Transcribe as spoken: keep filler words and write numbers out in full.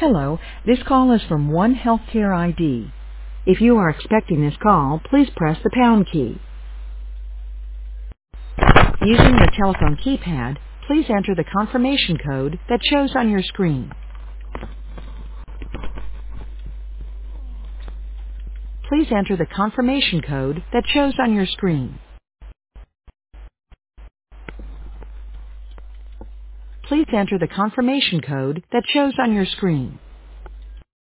Hello, this call is from One Healthcare I D. If you are expecting this call, please press the pound key. Using the telephone keypad, please enter the confirmation code that shows on your screen. Please enter the confirmation code that shows on your screen. Please enter the confirmation code that shows on your screen.